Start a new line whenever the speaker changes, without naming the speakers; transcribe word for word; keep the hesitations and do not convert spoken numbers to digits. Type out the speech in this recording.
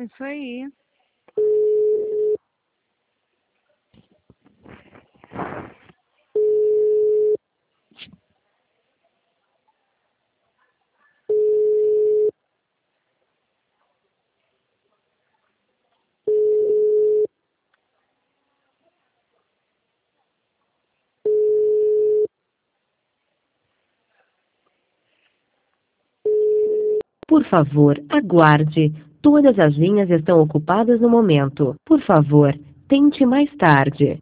Isso aí.
Por favor, aguarde. Todas as linhas estão ocupadas no momento. Por favor, tente mais tarde.